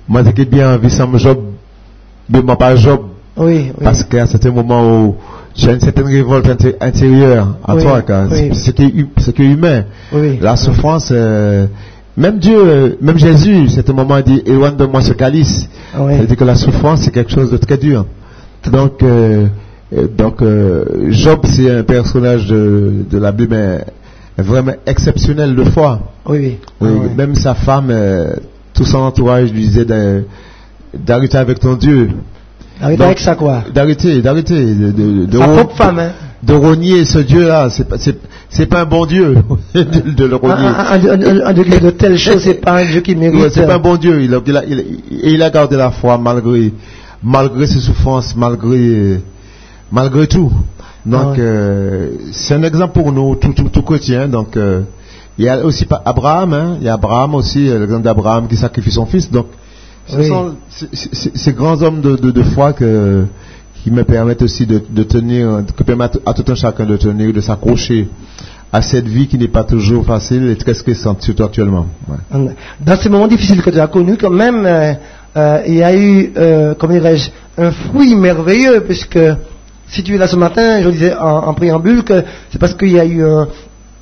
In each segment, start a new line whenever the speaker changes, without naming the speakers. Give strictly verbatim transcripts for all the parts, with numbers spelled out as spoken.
moi, je bien envie sans Job, mais moi pas Job.
Oui, oui.
Parce qu'à certains moments où tu as une certaine révolte intérieure à
oui,
toi, car
oui.
c'est ce qui est, ce qui est humain.
Oui,
la souffrance, euh, même Dieu, même Jésus, à certains moments, il dit éloigne de moi ce calice.
Oui.
Il dit que la souffrance, c'est quelque chose de très dur. Donc, euh, donc euh, Job, c'est un personnage de, de la Bible mais vraiment exceptionnel de foi.
Oui, oui.
Oui,
Ah, oui.
même sa femme, euh, tout son entourage lui disait de, d'arrêter avec ton Dieu.
Arrêtez avec ça quoi.
D'arrêter, d'arrêter. De, de, de,
Sa
de
propre femme, hein.
De rogner ce Dieu-là, c'est pas, c'est, c'est pas un bon Dieu de, de le rogner.
Un, un, un, un degré de telle chose, c'est pas un Dieu qui mérite.
Ouais, c'est pas un bon Dieu. Il a, il a, il a, et il a gardé la foi malgré, malgré ses souffrances, malgré, malgré tout. Donc,
Ah ouais.
euh, c'est un exemple pour nous, tout, tout, tout chrétien. Donc, euh, il y a aussi Abraham, hein, il y a Abraham aussi, l'exemple d'Abraham qui sacrifie son fils. Donc, ce
Oui.
sont ces, ces grands hommes de, de, de foi que, qui me permettent aussi de, de tenir, qui permettent à tout un chacun de tenir, de s'accrocher à cette vie qui n'est pas toujours facile et très stressante, surtout actuellement. Ouais.
Dans ces moments difficiles que tu as connus, quand même, euh, euh, il y a eu, euh, comment dirais-je, un fruit merveilleux, puisque si tu es là ce matin, je disais en, en préambule que c'est parce qu'il y a eu un,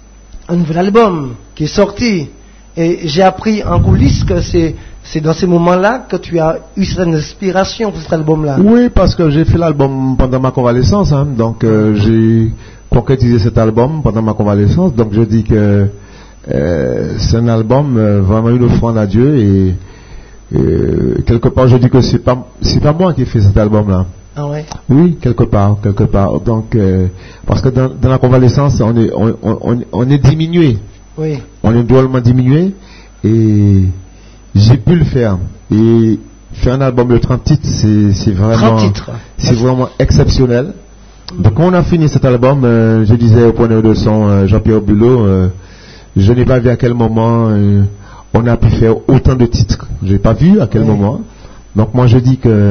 un nouvel album qui est sorti. Et j'ai appris en coulisses que c'est, c'est dans ces moments-là que tu as eu cette inspiration pour cet album-là.
Oui, parce que j'ai fait l'album pendant ma convalescence, hein, donc euh, j'ai concrétisé cet album pendant ma convalescence, donc je dis que euh, c'est un album euh, vraiment une offrande à Dieu et, et quelque part je dis que c'est pas c'est pas moi qui ai fait cet album-là.
Ah ouais.
Oui, quelque part, quelque part. Donc euh, parce que dans, dans la convalescence on est on, on, on est diminué.
Oui.
On est drôlement diminué et j'ai pu le faire. Et faire un album de trente titres, c'est, c'est vraiment,
trente titres.
C'est vraiment exceptionnel. Donc quand on a fini cet album, euh, je disais au preneur de son euh, Jean-Pierre Bulot, euh, je n'ai pas vu à quel moment euh, on a pu faire autant de titres. Je n'ai pas vu à quel
Oui.
moment. Donc moi je dis que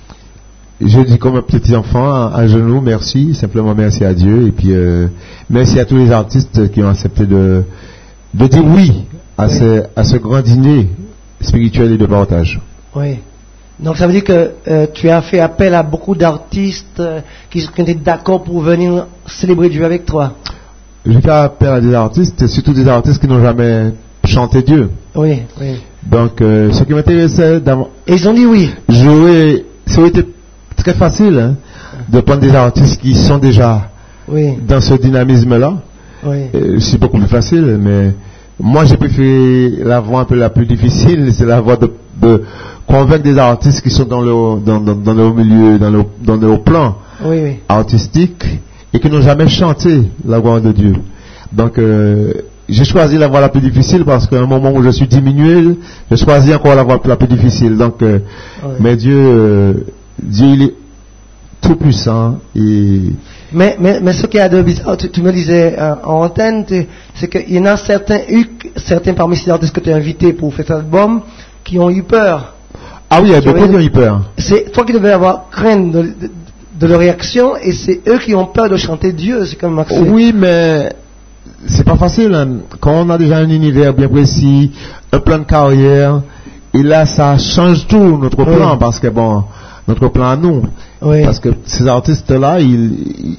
je dis comme un petit enfant à, à genoux, merci, simplement merci à Dieu et puis euh, merci à tous les artistes qui ont accepté de de dire oui à,
oui.
Ce, à ce grand dîner spirituel et de partage.
Oui. Donc ça veut dire que euh, tu as fait appel à beaucoup d'artistes euh, qui, qui étaient d'accord pour venir célébrer Dieu avec toi.
J'ai fait appel à des artistes, surtout des artistes qui n'ont jamais chanté Dieu.
Oui, oui.
Donc euh, ce qui m'intéressait d'avoir...
Et ils ont dit oui.
Jouer, ça aurait été très facile hein, de prendre des artistes qui sont déjà
oui.
dans ce dynamisme-là.
Oui.
Euh, c'est beaucoup plus facile, mais moi j'ai préféré la voie un peu la plus difficile, c'est la voie de, de convaincre des artistes qui sont dans le dans, dans, dans le milieu, dans le dans le plan
oui, oui.
artistique et qui n'ont jamais chanté la gloire de Dieu. Donc euh, j'ai choisi la voie la plus difficile parce qu'à un moment où je suis diminué, j'ai choisi encore la voie la plus difficile. Donc, euh,
oui.
mais Dieu, euh, Dieu il est tout puissant et
Mais, mais, mais ce qu'il y a de bizarre, tu, tu me disais euh, en antenne, tu, c'est qu'il y en a certains, eu, certains parmi ces artistes que tu as invités pour faire cet album qui ont eu peur.
Ah oui, il y a
Tu
beaucoup
vois,
qui ont eu peur.
C'est toi qui devais avoir crainte de, de, de leur réaction et c'est eux qui ont peur de chanter Dieu, c'est comme Maxime.
Oui, mais c'est pas facile. Hein. Quand on a déjà un univers bien précis, un plan de carrière, et là ça change tout notre
oui.
plan parce que bon, notre plan à nous.
Oui.
Parce que ces artistes-là, ils,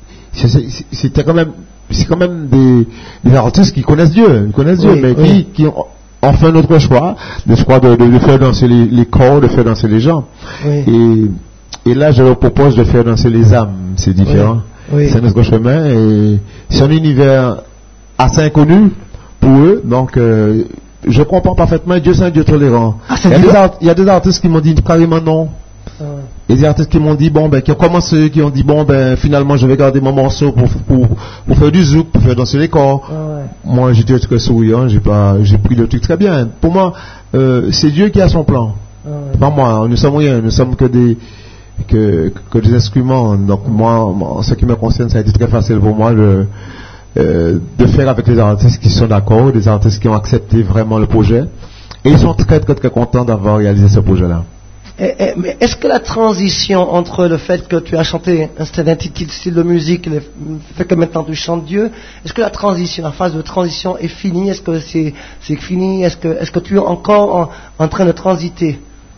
ils, c'était quand même, c'est quand même des, des artistes qui connaissent Dieu, ils connaissent Dieu,
oui,
mais
oui.
qui, qui ont, ont fait notre choix, le choix de, de, de faire danser les, les corps, de faire danser les gens.
Oui.
Et, et là, je leur propose de faire danser les âmes, c'est différent.
Oui. Oui.
C'est notre chemin et c'est un univers assez inconnu pour eux, donc euh, je comprends parfaitement. Dieu c'est un Dieu tolérant.
Ah,
il, y a des art, il y a des artistes qui m'ont dit carrément non.
Ah.
Et des artistes qui m'ont dit bon ben qui ont commencé, qui ont dit bon ben finalement je vais garder mon morceau pour pour, pour faire du zouk, pour faire danser les corps.
Ah, ouais.
Moi j'étais très souriant, j'ai pas j'ai pris le truc très bien. Pour moi euh, c'est Dieu qui a son plan.
Ah, ouais.
Pas moi, nous sommes rien, nous sommes que des que, que des instruments. Donc moi, en ce qui me concerne, ça a été très facile pour moi de euh, de faire avec les artistes qui sont d'accord, des artistes qui ont accepté vraiment le projet. Et ils sont très très très contents d'avoir réalisé ce projet-là.
Et, et, mais est-ce que la transition entre le fait que tu as chanté un certain style de musique et le fait que maintenant tu chantes Dieu, est-ce que la transition, la phase de transition est finie? Est-ce que c'est, c'est fini? Est-ce que, est-ce que tu es encore en, en train de transiter?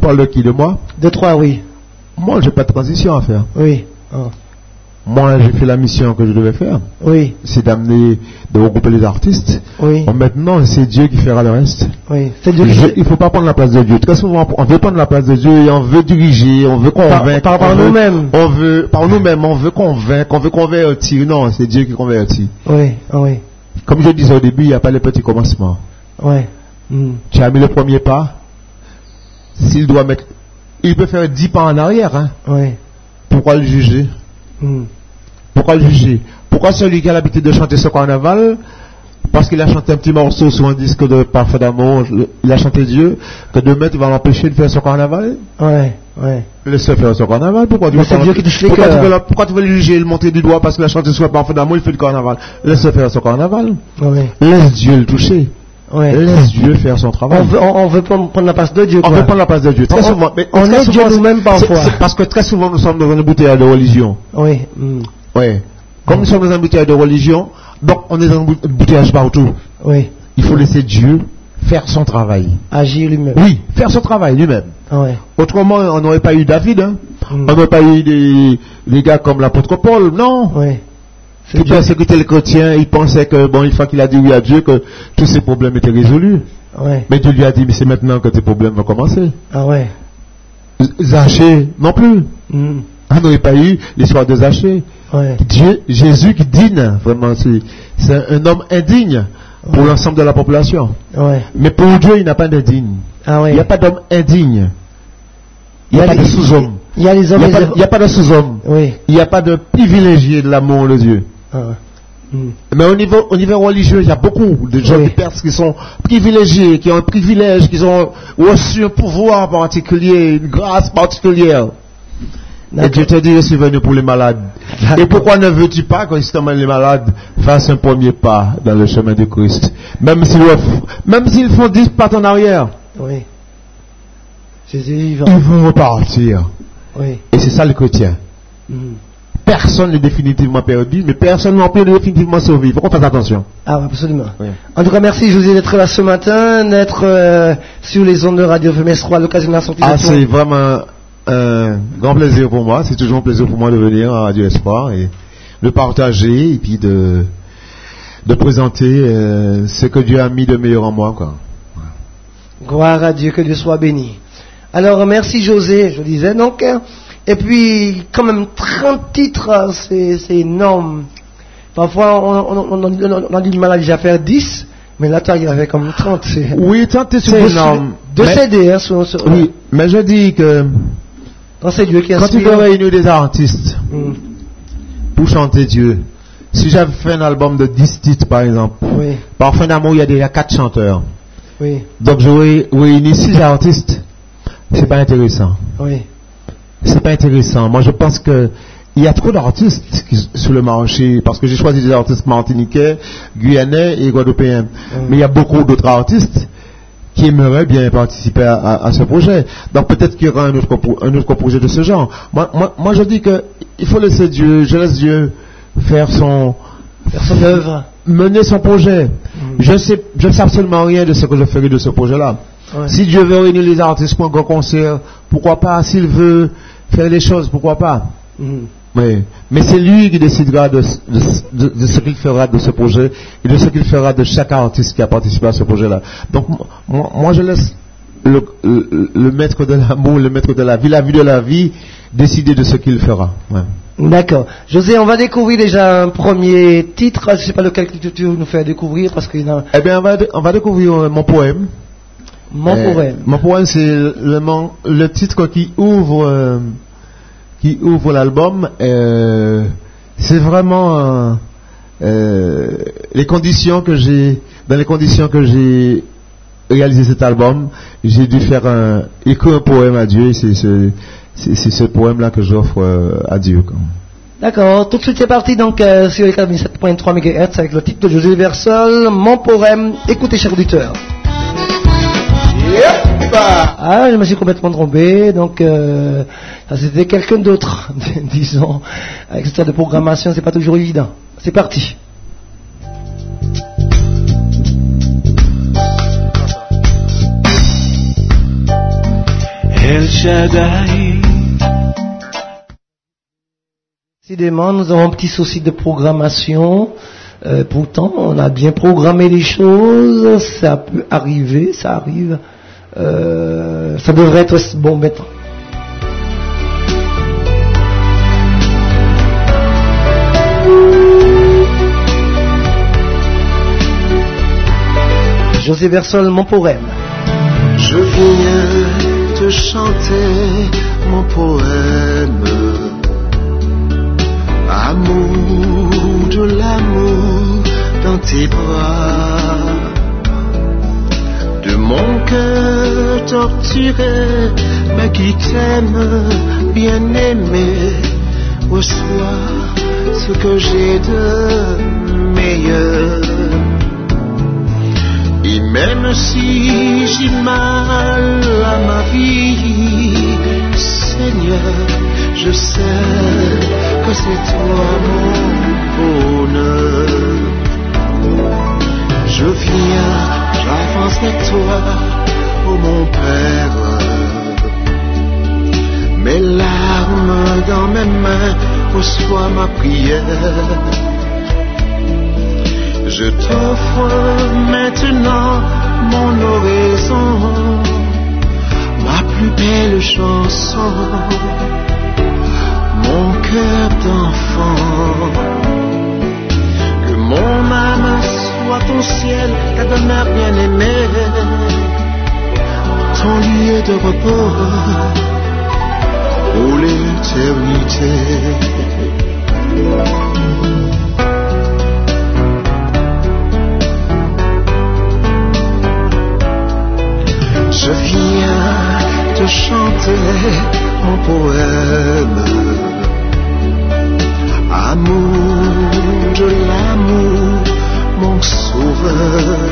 parle de qui? De moi?
De toi, oui.
Moi, j'ai pas de transition à faire.
Oui. Oh.
Moi, j'ai fait la mission que je devais faire.
Oui.
C'est d'amener, de regrouper les artistes.
Oui.
Bon, maintenant, c'est Dieu qui fera le reste.
Oui. C'est Dieu qui...
Je, il ne faut pas prendre la place de Dieu. Très souvent, on veut prendre la place de Dieu et on veut diriger, on veut convaincre.
Par, par, par nous-mêmes.
On veut, par nous-mêmes, on veut convaincre, on veut convertir. Non, c'est Dieu qui convertit.
Oui. Oui.
Comme je disais au début, il n'y a pas les petits commencements.
Oui. Mm.
Tu as mis le premier pas. S'il doit mettre, il peut faire dix pas en arrière, hein.
Oui.
Pourquoi le juger?
Mm.
Pourquoi le juger? Pourquoi celui qui a l'habitude de chanter ce carnaval, parce qu'il a chanté un petit morceau sur un disque de Parfait d'amour, il a chanté Dieu, que demain tu vas l'empêcher de faire son carnaval?
Ouais, ouais.
Laisse-le faire son carnaval. Pourquoi tu veux,
c'est Dieu qui touche les
pourquoi
cœurs.
tu veux, le, pourquoi tu veux le juger et le monter du doigt parce qu'il a chanté sur Parfait d'amour, il fait du carnaval? Laisse-le faire son carnaval.
Ouais.
Laisse Dieu le toucher.
Ouais.
Laisse Dieu faire son travail.
On veut, on, on veut prendre la place de Dieu.
On
quoi.
veut prendre la place de Dieu. Très
on,
souvent, mais
on
très
est
souvent,
Dieu nous-mêmes parfois.
C'est, c'est parce que très souvent nous sommes dans une bouteille de religion.
Oui. Mm.
Ouais. Comme nous sommes dans un bouteillage de religion, donc on est dans un bouteillage partout.
Oui.
Il faut laisser Dieu faire son travail.
Agir lui-même.
Oui, faire son travail lui-même.
Ouais.
Autrement, on n'aurait pas eu David, hein.
Mm.
On n'aurait pas eu des, des gars comme l'apôtre Paul, non.
Oui.
Qui persécutait les chrétiens, il pensait que, bon, une fois qu'il a dit oui à Dieu, que tous ses problèmes étaient résolus.
Ouais.
Mais Dieu lui a dit, mais c'est maintenant que tes problèmes vont commencer.
Ah ouais.
Zachée, non plus.
Mm.
On n'aurait pas eu l'histoire de Zachée.
Ouais.
Dieu, Jésus qui dîne, vraiment, c'est, c'est un homme indigne pour ouais. l'ensemble de la population.
Ouais.
Mais pour Dieu, il n'a pas d'indigne.
Ah ouais.
Il n'y a pas d'homme indigne. Il n'y a, a pas de sous-homme.
Il y a les hommes.
Il n'y a, a pas de sous-homme.
Oui.
Il n'y a pas de privilégié de l'amour de Dieu.
Ah ouais. Mm.
Mais au niveau, au niveau religieux, il y a beaucoup de gens, oui. de personnes qui sont privilégiés, qui ont un privilège, qui ont reçu un pouvoir particulier, une grâce particulière. D'accord. Et Dieu te dit, je suis venu pour les malades. D'accord. Et pourquoi ne veux-tu pas que justement les malades fassent un premier pas dans le chemin de Christ? Même s'ils, même s'ils font dix pas en arrière.
Oui. Jésus vivant.
Ils vont repartir.
Oui.
Et c'est ça le chrétien. Mm. Personne n'est définitivement perdu, mais personne non plus n'est définitivement sauvé. Il faut qu'on fasse attention.
Ah, absolument. Oui. En tout
cas,
merci José d'être là ce matin, d'être euh, sur les ondes de Radio V M S trois à l'occasion de la sortie.
Ah, c'est vraiment un grand plaisir pour moi. C'est toujours un plaisir pour moi de venir à Radio Espoir et de partager et puis de, de présenter euh, ce que Dieu a mis de meilleur en moi, quoi.
Gloire à Dieu, que Dieu soit béni. Alors, merci José, je disais donc. Et puis, quand même, trente titres, c'est, c'est énorme. Parfois, on, on, on, on a du mal à déjà faire dix, mais là, tu arrives à faire comme trente. C'est,
oui, trente, c'est énorme.
Deux C D, hein, sur, sur,
oui, mais je dis que
quand c'est Dieu qui
quand tu veux réunir des artistes mm. pour chanter Dieu, si j'avais fait un album de dix titres, par exemple,
oui.
par fin d'amour, il y a déjà quatre chanteurs.
Oui.
Donc, j'aurais réuni six artistes. C'est pas intéressant.
Oui.
C'est pas intéressant. Moi, je pense que il y a trop d'artistes qui, sur le marché, parce que j'ai choisi des artistes martiniquais, guyanais et guadeloupéens. Mmh. Mais il y a beaucoup d'autres artistes qui aimeraient bien participer à, à, à ce projet. Donc peut-être qu'il y aura un autre, un autre projet de ce genre. Moi, moi, moi je dis que il faut laisser Dieu, je laisse Dieu faire son,
faire son œuvre,
mener son projet. Mmh. Je sais, je ne sais absolument rien de ce que je ferai de ce projet-là. Ouais. Si Dieu veut réunir les artistes pour un grand concert, pourquoi pas? S'il veut faire les choses, pourquoi pas? Mmh. Oui. Mais c'est lui qui décidera de, de, de, de ce qu'il fera de ce projet et de ce qu'il fera de chaque artiste qui a participé à ce projet-là. Donc moi, moi je laisse le, le, le maître de l'amour, le maître de la vie, la vie de la vie, décider de ce qu'il fera. Ouais.
D'accord. José, on va découvrir déjà un premier titre. Je ne sais pas lequel tu veux nous faire découvrir parce qu'il y en a...
Eh bien, on va, on va découvrir euh, mon poème.
Mon euh, poème.
Mon poème, c'est le, le titre qui ouvre, euh, qui ouvre l'album. Euh, c'est vraiment euh, les conditions que j'ai, dans les conditions que j'ai réalisé cet album, j'ai dû faire un écrire un poème à Dieu. Et c'est ce, c'est, c'est ce poème-là que j'offre euh, à Dieu. Quoi.
D'accord. Tout de suite, c'est parti donc euh, sur les quatre-vingt-sept virgule trois mégahertz avec le titre de José Versol, Mon poème. Écoutez, chers auditeurs. Ah, je me suis complètement trompé, donc euh, ça c'était quelqu'un d'autre, disons. Avec cette sorte de programmation, c'est pas toujours évident. C'est parti.
Elle Shaddai.
Décidément, nous avons un petit souci de programmation. Euh, pourtant, on a bien programmé les choses. Ça peut arriver, ça arrive. Euh, ça devrait être bon maintenant. José Versol, mon poème.
Je viens te chanter mon poème. Amour de l'amour dans tes bras. De mon cœur torturé, mais qui t'aime, bien-aimé, reçois ce que j'ai de meilleur. Et même si j'ai mal à ma vie, Seigneur, je sais que c'est toi mon bonheur. Je viens, j'avance avec toi, oh mon Père. Mes larmes dans mes mains, reçois ma prière. Je t'offre maintenant mon oraison, ma plus belle chanson, mon cœur d'enfant. Que mon âme soit ton ciel, ta demeure bien-aimée, ton lieu de repos pour l'éternité. Je viens te chanter mon poème. Amour de l'amour, mon sauveur.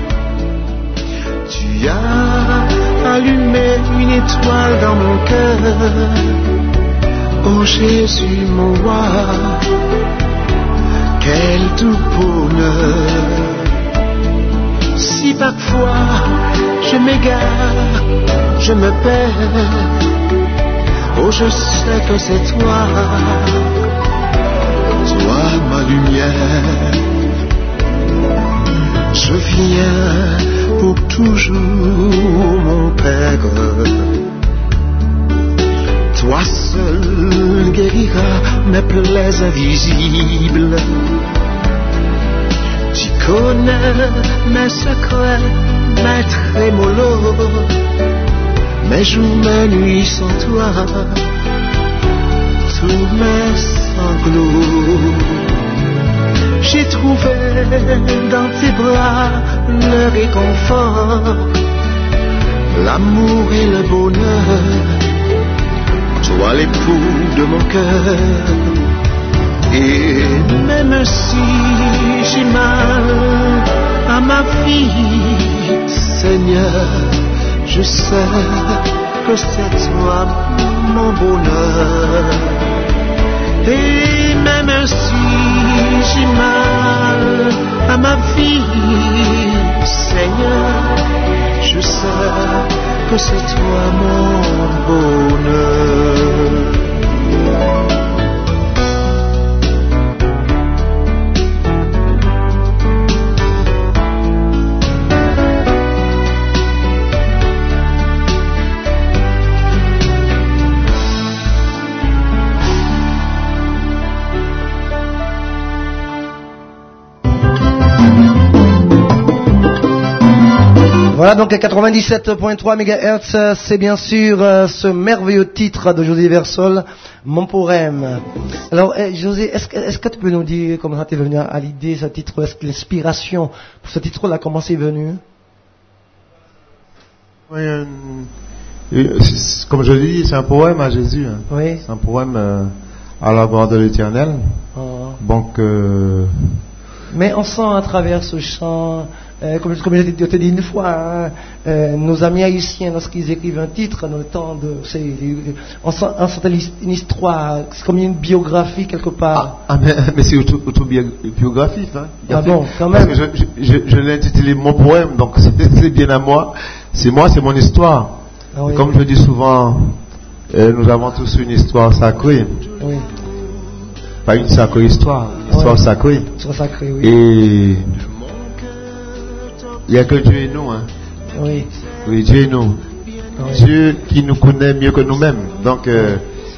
Tu as allumé une étoile dans mon cœur. Oh Jésus mon roi, quel doux bonheur. Si parfois je m'égare, je me perds, oh je sais que c'est toi, toi ma lumière. Je viens pour toujours mon Père, toi seul guériras mes plaies invisibles. Tu connais mes secrets, mes trémolos, mes jours, mes nuits sans toi, tous mes sanglots. J'ai trouvé dans tes bras le réconfort, l'amour et le bonheur, toi l'époux de mon cœur. Et même si j'ai mal à ma vie, Seigneur, je sais que c'est toi mon bonheur. Et même si j'ai mal à ma vie, Seigneur, je sais que c'est toi mon bonheur.
Voilà donc à quatre-vingt-dix-sept virgule trois mégahertz, c'est bien sûr euh, ce merveilleux titre de José Versol, mon poème. Alors eh, José, est-ce que, est-ce que tu peux nous dire comment ça t'est venu à l'idée, ce titre, est-ce que l'inspiration pour ce titre-là, comment c'est venu?
Oui, euh, comme je l'ai dit, c'est un poème à Jésus. Hein.
Oui.
C'est un poème euh, à la gloire de l'Éternel.
Oh.
Donc, euh,
mais on sent à travers ce chant, euh, comme, comme je t'ai dit une fois, hein, euh, nos amis haïtiens, lorsqu'ils écrivent un titre, dans le temps de, c'est, on sent, on sent une histoire, c'est comme une biographie quelque part.
Ah, ah mais, mais c'est auto, autobiographique. Hein.
Ah bon, quand même.
Parce que je, je, je, je l'ai intitulé mon poème, donc c'est, c'est bien à moi. C'est moi, c'est mon histoire.
Ah oui.
Comme je dis souvent euh, nous avons tous une histoire sacrée.
Oui.
Pas une sacrée histoire, une histoire
Ouais.
sacrée.
Histoire sacrée, oui.
Et il n'y a que Dieu et nous. Hein.
Oui.
Oui, Dieu et nous.
Oui.
Dieu qui nous connaît mieux que nous-mêmes. Donc, euh,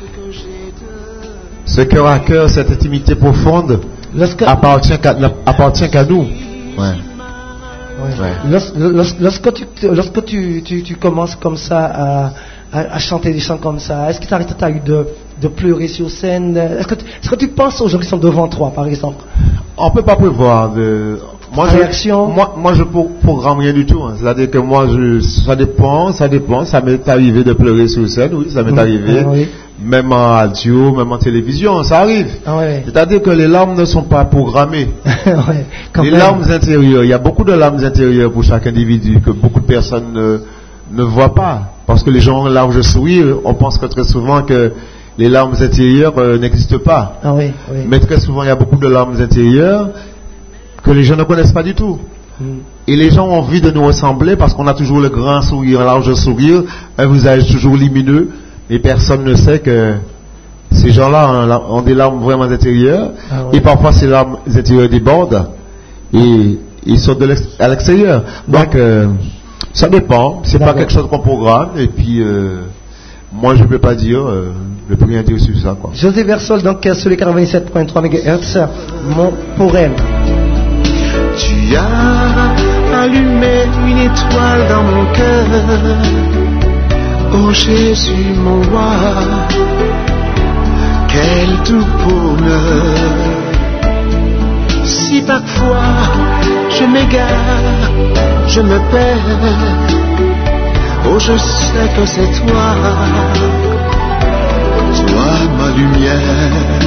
ce cœur à cœur, cette intimité profonde
Lorsque,
appartient qu'à, appartient qu'à nous. Ouais.
ouais.
Ouais.
Lorsque, lorsque, lorsque tu, lorsque tu, tu, tu commences comme ça à, à, à chanter des chants comme ça, est-ce que tu as eu de, de pleurer sur scène? Est-ce que, tu, est-ce que tu penses aux gens qui sont devant toi, par exemple?
On ne peut pas prévoir de... Moi,
La
je,
réaction.
moi, moi, je pro- programme rien du tout. Hein. C'est-à-dire que moi, je, ça dépend, ça dépend. Ça m'est arrivé de pleurer sur scène, oui, ça m'est
Mmh.
arrivé.
Ah oui.
Même en radio, même en télévision, ça arrive.
Ah ouais.
C'est-à-dire que les larmes ne sont pas programmées.
Ouais, quand
Les
même.
larmes intérieures, il y a beaucoup de larmes intérieures pour chaque individu que beaucoup de personnes ne, ne voient pas. Parce que les gens ont un large sourire, on pense que très souvent que les larmes intérieures euh, n'existent pas.
Ah oui, oui.
Mais très souvent, il y a beaucoup de larmes intérieures que les gens ne connaissent pas du tout.
Mm.
Et les gens ont envie de nous ressembler parce qu'on a toujours le grand sourire, un large sourire, un visage toujours lumineux, et personne ne sait que ces gens-là ont, ont des larmes vraiment intérieures,
Ah ouais.
et parfois ces larmes intérieures débordent, et ils sont de l'ex- à l'extérieur. Donc, euh, ça dépend, c'est pas
D'accord.
quelque chose qu'on programme, et puis, euh, moi je ne peux pas dire, euh, je ne peux rien dire sur ça, quoi.
José Versol, donc sur les quatre-vingt-sept virgule trois mégahertz, mon poème.
Tu as allumé une étoile dans mon cœur. Oh Jésus mon roi, quel doux bonheur. Si parfois je m'égare, je me perds, oh je sais que c'est toi, toi ma lumière.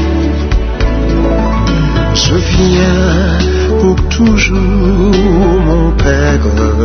Je viens pour toujours, mon Père.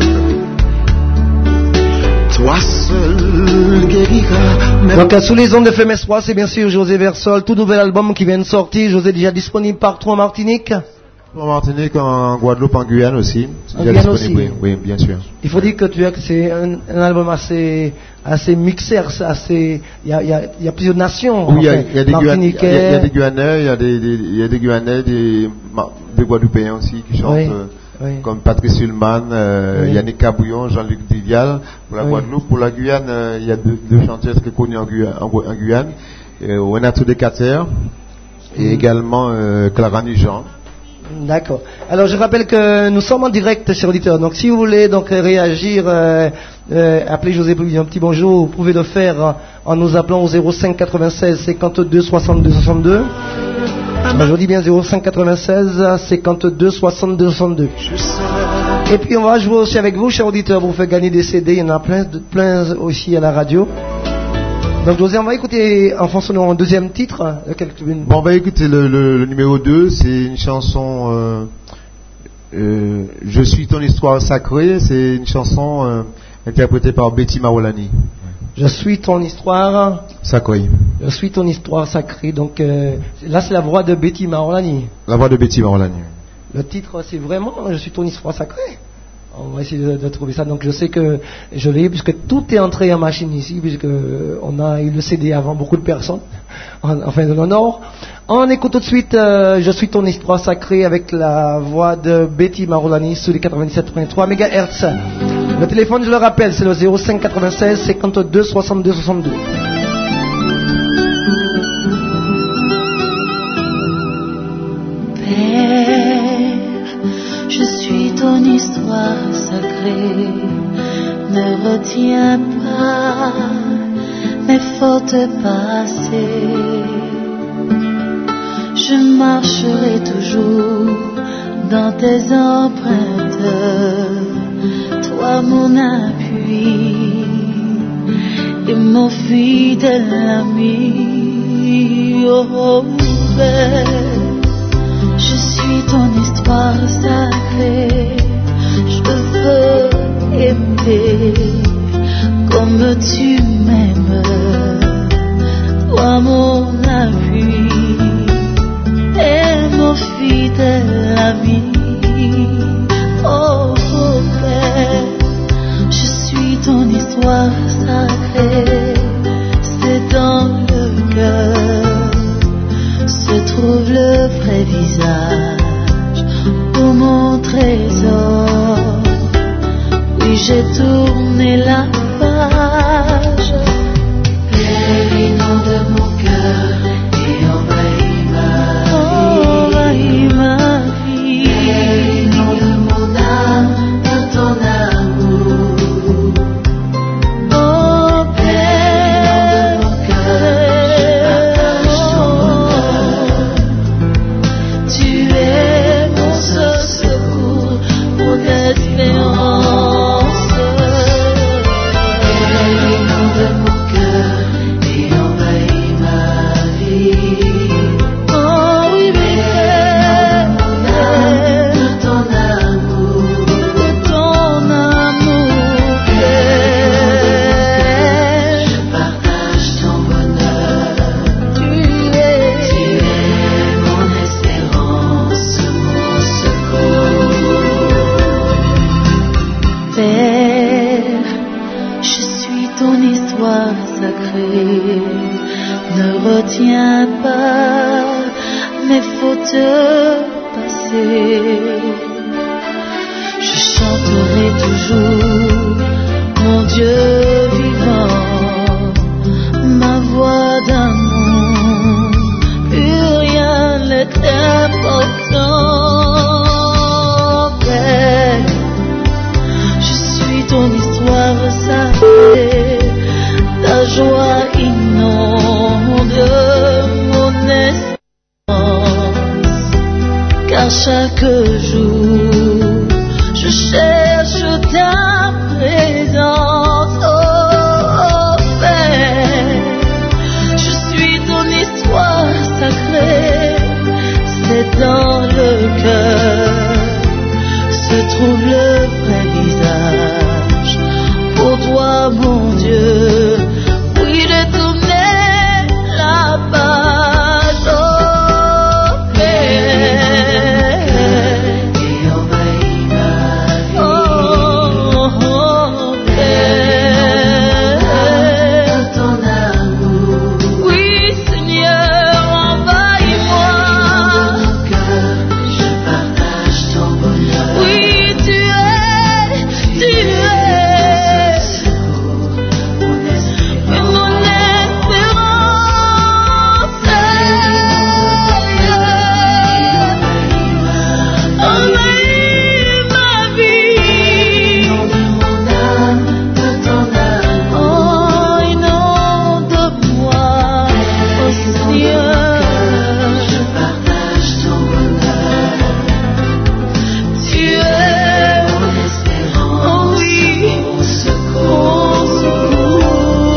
Toi seul guérira.
Donc euh, sous les ondes de F M S trois, c'est bien sûr José Versol, tout nouvel album qui vient de sortir. José déjà disponible partout en Martinique.
En Martinique, en Guadeloupe, en Guyane aussi.
En
Il y a
Guyane
disponible,
aussi.
Oui, oui, bien sûr.
Il faut dire que tu as que c'est un, un album assez assez mixé, assez il y a, il y a, il y a plusieurs nations.
Oui, il y a,
enfin,
il y a des Guyanais, il y a- il y a
Martiniquais.
des Guyanais, il y a des, des- il y a des Guyanais, des, Ma- des Guadeloupéens aussi qui chantent,
Oui,
euh,
oui.
comme Patrice Ullman, euh,
Oui.
Yannick Cabouillon, Jean-Luc Divial. Pour la
Oui.
Guadeloupe, pour la Guyane, euh, il y a deux, deux chanteuses très connues en Guyane, en, Gu- en Guyane, euh, Renato Decater et
Mhm.
également euh, Clara Nugent.
D'accord. Alors je rappelle que nous sommes en direct, chers auditeurs. Donc si vous voulez donc euh, réagir, euh, euh, appelez José pour lui dire un petit bonjour. Vous pouvez le faire euh, en nous appelant au zéro cinq quatre-vingt-seize cinquante-deux soixante-deux soixante-deux. Ben, je vous dis bien zéro cinq quatre-vingt-seize cinquante-deux soixante-deux soixante-deux.
Je sais.
Et puis on va jouer aussi avec vous, chers auditeurs, vous faire gagner des C D. Il y en a plein, de- plein aussi à la radio. Donc José, on va écouter en français un deuxième titre. Lequel tu veux-
Bon, on va écouter le, le- le numéro deux, c'est une chanson, euh, euh, Je suis ton histoire sacrée, c'est une chanson euh, interprétée par Betty Maolani.
Je suis ton histoire.
Sacrée.
Je suis ton histoire sacrée. Donc euh, là, c'est la voix de Betty Maolani.
La voix de Betty Maolani.
Le titre, c'est vraiment Je suis ton histoire sacrée. On va essayer de, de trouver ça. Donc je sais que je l'ai, puisque tout est entré en machine ici, puisque on a eu le C D avant beaucoup de personnes, en, enfin de l'honneur. On écoute tout de suite euh, Je suis ton histoire sacrée avec la voix de Betty Maolani sur les quatre-vingt-dix-sept virgule trois mégahertz. Le téléphone, je le rappelle, c'est le zéro cinq quatre-vingt-seize cinquante-deux soixante-deux soixante-deux.
Père, je suis ton histoire sacrée, ne retiens pas mes fautes passées. Je marcherai toujours dans tes empreintes, toi mon appui et mon fidèle ami. Oh, Père, je suis ton histoire sacrée, je veux aimer comme tu m'aimes, toi mon appui et mon fidèle ami. Oh, oh Père, je suis ton histoire sacrée, c'est ton histoire sacrée ne retiens pas mes fautes passées. Je chanterai toujours mon Dieu vivant, ma voix d'amour, plus rien n'est important. Père, je suis ton histoire sacrée, ta joie inonde mon espérance, car chaque jour je cherche ta présence. Oh, oh, Père, je suis ton histoire sacrée, c'est dans le cœur se trouve le vrai visage. Pour toi, mon Dieu, oui, j'ai tourné la page. Oh, Père, et envahis ma vie. Oh, oh, Père, ton amour. Oui, Seigneur, envahis-moi. Dans mon cœur, je partage ton bonheur. Oui, tu es, tu es. Mon espérance, envahis ma vie, mon âme de ton amour. Oh, inonde-moi, oh Seigneur, je partage ton bonheur. Tu es mon espérance, oh oui, mon secours, mon secours.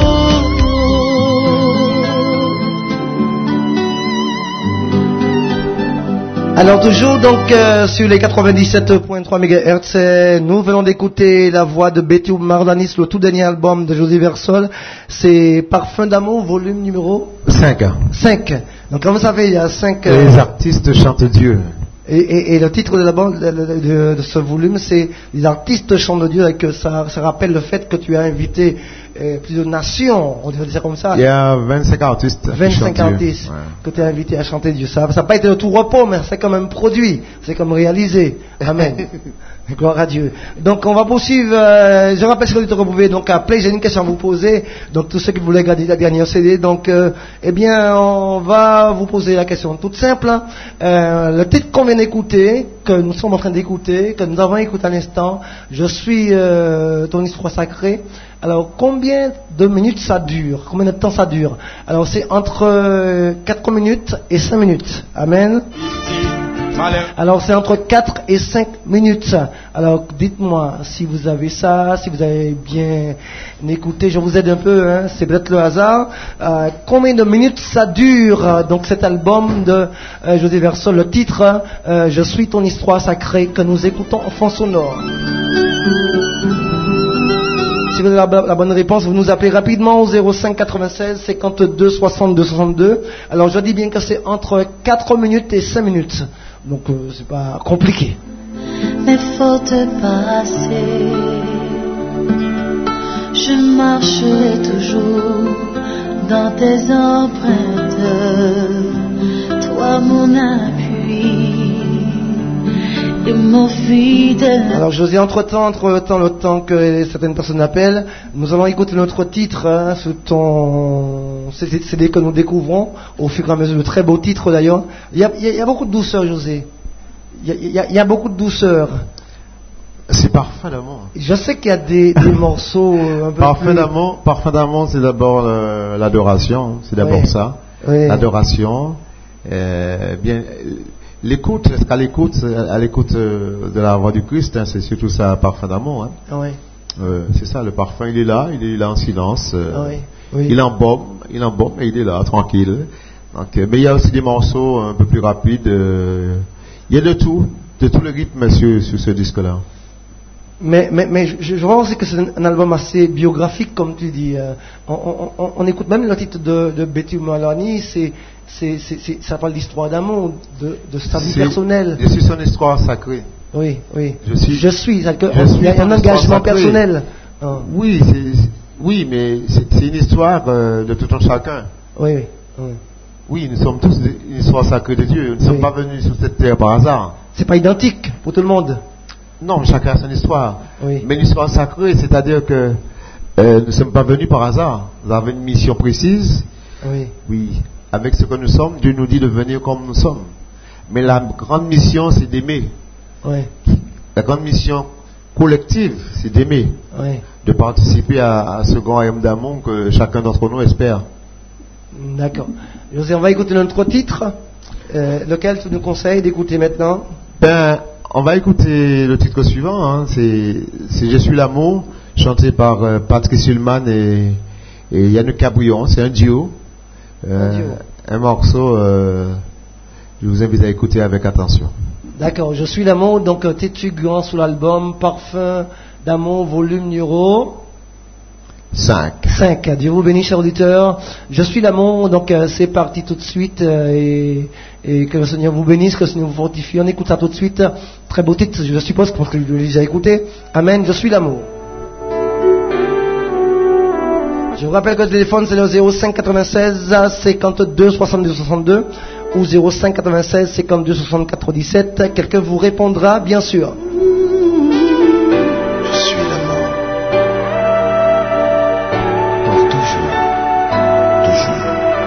Alors toujours donc euh, sur les quatre-vingt-dix-sept virgule trois mégahertz, euh, nous venons d'écouter la voix de Betty Mardanis, le tout dernier album de José Versol, c'est Parfum d'amour, volume numéro
cinq.
cinq. Donc comme vous savez, il y a cinq... euh,
Les artistes chantent Dieu.
Et, et, et le titre de, l'album, de, de, de, de ce volume, c'est Les artistes chantent de Dieu, et que ça, ça rappelle le fait que tu as invité euh, plusieurs nations, on dirait ça comme ça.
Il y a vingt-cinq artistes. qui
vingt-cinq
chantent Dieu.
artistes
Ouais.
que tu as invités à chanter Dieu. Ça n'a pas été de tout repos, mais c'est quand même produit, c'est comme réalisé. Amen. Gloire à Dieu. Donc on va poursuivre. Euh, je rappelle ce que vous pouvez donc appeler. J'ai une question à vous poser. Donc tous ceux qui voulaient garder la dernière C D, donc euh, eh bien on va vous poser la question toute simple. Hein. Euh, le titre qu'on vient d'écouter, que nous sommes en train d'écouter, que nous avons écouté à l'instant, je suis euh, ton histoire sacrée. Alors combien de minutes ça dure? Combien de temps ça dure? Alors c'est entre euh, quatre minutes et cinq minutes. Amen. Alors c'est entre quatre et cinq minutes. Alors dites-moi si vous avez ça, si vous avez bien écouté, je vous aide un peu, hein, c'est peut-être le hasard. Euh, combien de minutes ça dure? Donc cet album de euh, José Versol, le titre euh, Je suis ton histoire sacrée, que nous écoutons en fond sonore. Si vous avez la, la bonne réponse, vous nous appelez rapidement au zéro cinq quatre-vingt-seize cinquante-deux soixante-deux soixante-deux. Alors je dis bien que c'est entre quatre minutes et cinq minutes. Donc euh, c'est pas compliqué.
Mes fautes passées, je marcherai toujours dans tes empreintes, toi mon appui et mon fidèle.
Alors José, entre-temps, entre-temps, le temps que certaines personnes appellent, nous allons écouter notre titre, hein, sur ton C D que nous découvrons au fur et à mesure, de très beaux titres d'ailleurs. Il y a, il y a, il y a beaucoup de douceur, José. Il y a, il y a, il y a beaucoup de douceur.
C'est Parfum d'amour.
Je sais qu'il y a des, des morceaux un peu
Parfum
plus...
d'amour, Parfum d'amour, c'est d'abord euh, l'adoration, c'est d'abord
Oui.
ça.
Oui.
L'adoration. Euh, bien, l'écoute, à l'écoute, à l'écoute euh, de la voix du Christ, hein, c'est surtout ça, Parfum d'amour. Hein.
Oui.
Euh, c'est ça, le parfum, il est là, il est là en silence. Euh,
Oui. Oui.
Il embaume, il embaume, mais il est là, tranquille. Donc, euh, mais il y a aussi des morceaux un peu plus rapides. Euh, il y a de tout, de tout le rythme sur, sur ce disque-là.
Mais, mais, mais je, je vois aussi que c'est un, un album assez biographique, comme tu dis. Euh, on, on, on, on écoute même le titre de, de Betty Maloney, c'est, c'est, c'est, c'est, ça parle d'histoire d'amour, de, de sa vie
C'est-
personnelle.
Je suis son histoire sacrée.
Oui, oui.
Je suis-
Je suis, c'est-à-dire que
je
on-
suis
il y a
ton
un
histoire
engagement
sacrée.
personnel. Ah.
Oui, c'est, Oui, mais c'est, c'est une histoire euh, de tout un chacun.
Oui, oui. oui.
Oui, nous sommes tous des- une histoire sacrée de Dieu. Nous ne
Oui.
sommes pas venus sur cette terre par hasard.
C'est pas identique pour tout le monde.
Non, chacun a son histoire.
Oui.
Mais une histoire sacrée, c'est-à-dire que euh, nous ne sommes pas venus par hasard. Nous avons une mission précise.
Oui.
Oui, avec ce que nous sommes, Dieu nous dit de venir comme nous sommes. Mais la grande mission, c'est d'aimer.
Oui.
La grande mission collective, c'est d'aimer.
Oui.
De participer à, à ce grand royaume d'amour que chacun d'entre nous espère.
D'accord. José, on va écouter notre titre. Euh, lequel tu nous conseilles d'écouter maintenant?
Ben, on va écouter le titre suivant. Hein. C'est, c'est Je suis l'amour, chanté par euh, Patrick Sulman et, et Yannick Cabrion. C'est un duo. Euh,
Un duo.
un morceau, euh, je vous invite à écouter avec attention.
D'accord. Je suis l'amour, donc euh, Tétuguant sous l'album Parfum d'amour, volume numéro
cinq.
cinq. Dieu vous bénisse, chers auditeurs. Je suis l'amour, donc euh, c'est parti tout de suite euh, et, et que le Seigneur vous bénisse, que le Seigneur vous fortifie. On écoute ça tout de suite. Très beau titre, je suppose, parce que je l'ai déjà écouté. Amen. Je suis l'amour. Je vous rappelle que le téléphone c'est le zéro cinq quatre-vingt-seize cinquante-deux soixante-deux soixante-deux ou zéro cinq quatre-vingt-seize cinquante-deux soixante-quatre dix-sept. Quelqu'un vous répondra, bien sûr.
Je suis l'amour. Pour toujours. Toujours.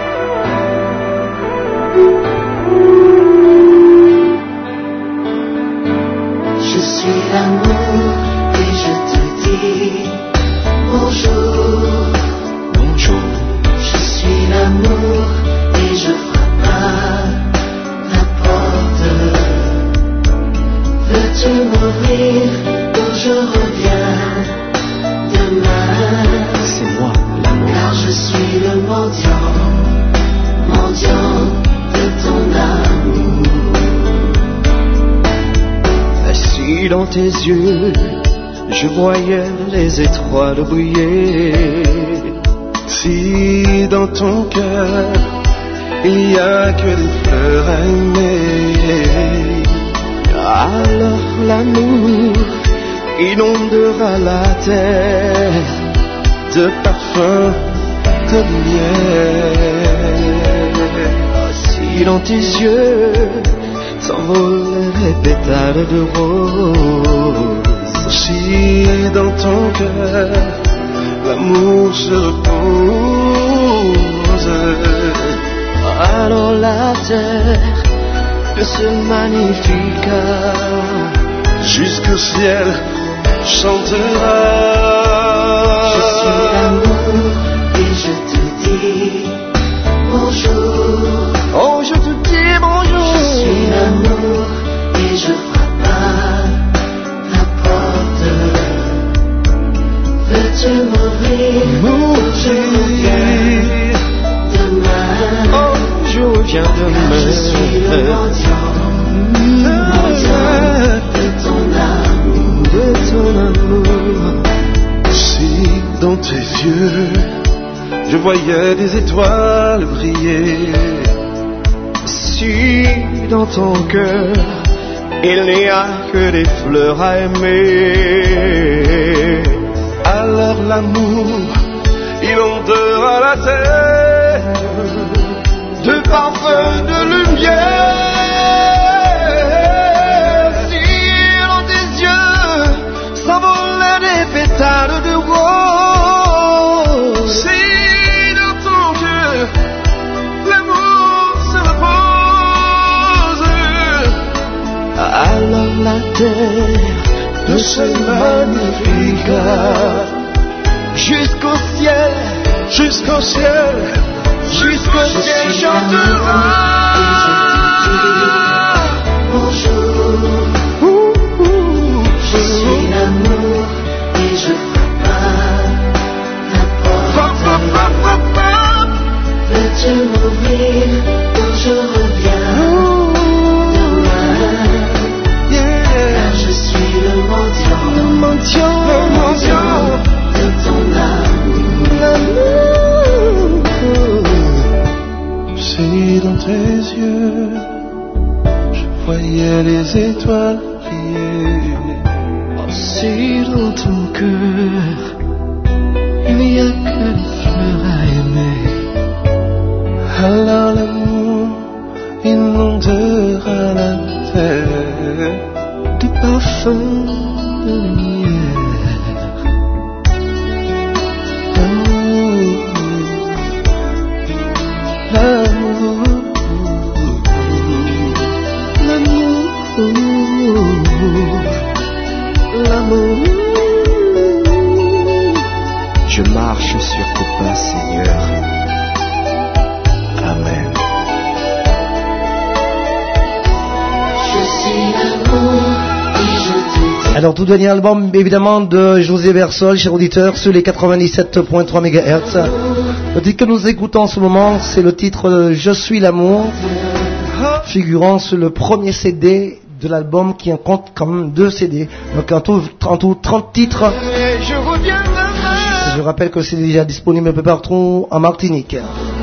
Je suis l'amour et je te dis bonjour.
Bonjour.
Je suis l'amour et je frappe à la porte. Veux-tu m'ouvrir ou je reviens demain?
C'est moi l'amour.
Car je suis le mendiant, mendiant de ton amour.
Assis dans tes yeux, je voyais les étoiles briller. Si dans ton cœur, il n'y a que des fleurs à aimer, alors l'amour inondera la terre de parfum de lumière. Si dans tes yeux s'envolent les pétales de rose, si dans ton cœur l'amour se repose, alors la terre de ce magnifica jusqu'au ciel chantera.
Je suis l'amour et je te dis bonjour.
Oh, je te dis bonjour.
Je suis l'amour et je frappe à la porte. Veux-tu m'ouvrir ou je reviens demain?
Oh, je reviens
Car je suis le
demain.
mendiant, mendiant de ton amour.
De ton amour. Si dans tes yeux je voyais des étoiles briller, si dans ton cœur il n'y a que des fleurs à aimer, alors l'amour inondera la terre de parfum de lumière. Si dans tes yeux s'envolent des pétales de rose, si dans ton cœur l'amour se repose, alors la terre de ce magnifique jusqu'au ciel, jusqu'au ciel, jusqu'au
Je
ciel
suis
chantera.
Bonjour.
Ouh, ouh,
Je suis l'amour et je frappe à la
Pop, pop,
porte.
pop, pop, pop.
Veux-tu m'ouvrir ou je reviens demain?
Yeah.
Car je suis le mendiant,
Le mendiant, le mendiant,
de ton amour.
l'amour. Si dans tes yeux je voyais les étoiles briller, oh, si dans ton cœur il n'y n'y a que des fleurs à aimer, alors l'amour inondera la terre du parfum de lumière. L'amour, l'amour, l'amour, l'amour. Je marche sur tes pas, Seigneur. Amen.
Alors, tout dernier album, évidemment, de José Versol, cher auditeur, sur les quatre-vingt-dix-sept point trois mégahertz. Le titre que nous écoutons en ce moment, c'est le titre Je suis l'amour, figurant sur le premier C D de l'album qui en compte quand même deux C D. Donc, en tout, en tout trente titres. Je rappelle que c'est déjà disponible un peu partout en Martinique.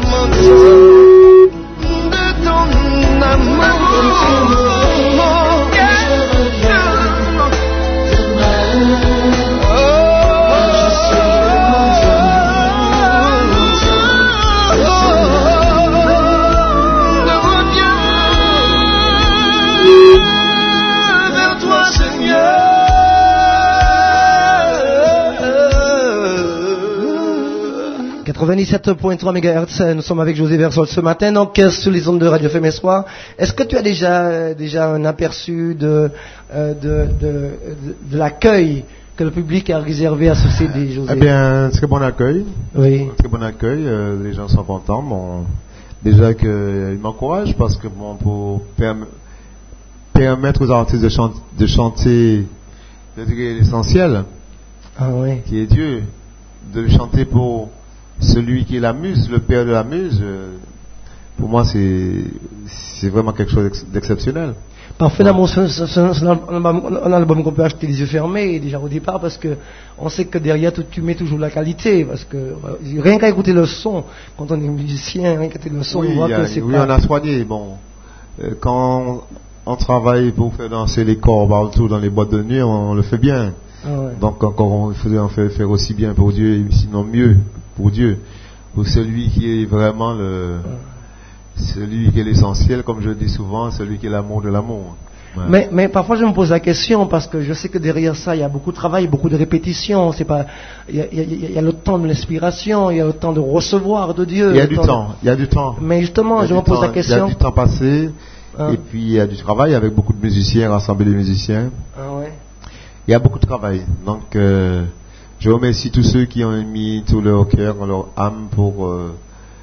quatre-vingt-dix-sept point trois mégahertz, nous sommes avec José Versol ce matin, donc sur les ondes de Radio F M S trois. Est-ce que tu as déjà, déjà un aperçu de, de, de, de, de l'accueil que le public a réservé à ce C D, José?
Eh bien, très bon accueil.
Oui.
Très bon accueil, euh, les gens sont contents. Bon, déjà qu'ils m'encouragent parce que bon, pour perm- permettre aux artistes de, chan- de chanter, je dirais, l'essentiel,
Ah oui.
qui est Dieu, de le chanter pour celui qui est la muse, le père de la muse, euh, pour moi c'est, c'est vraiment quelque chose d'ex- d'exceptionnel.
Parfait, ouais. c'est, c'est, c'est un, album, un album qu'on peut acheter les yeux fermés déjà au départ, parce que on sait que derrière tu, tu mets toujours la qualité, parce que rien qu'à écouter le son, quand on est musicien, rien qu'à écouter le son,
oui,
on voit
a,
que c'est
oui,
pas...
on a soigné. Bon, euh, quand on travaille pour faire danser les corps partout dans les boîtes de nuit, on, on le fait bien.
Ah ouais.
Donc encore on faisait en faire, faire aussi bien pour Dieu, et sinon mieux pour Dieu, pour celui qui est vraiment le, celui qui est l'essentiel, comme je dis souvent, celui qui est l'amour de l'amour. Ouais.
Mais, mais parfois je me pose la question, parce que je sais que derrière ça il y a beaucoup de travail, beaucoup de répétitions. C'est pas, il y a, il y a, il y a le temps de l'inspiration, il y a le temps de recevoir de Dieu.
Il y a du temps,
temps
de... il y a du temps.
Mais justement, je me pose
temps,
la question.
Il y a du temps passé,
hein?
Et puis il y a du travail avec beaucoup de musiciens, rassembler les musiciens.
Ah ouais.
Il y a beaucoup de travail. Donc, euh, je remercie tous ceux qui ont mis tout leur cœur, leur âme pour euh,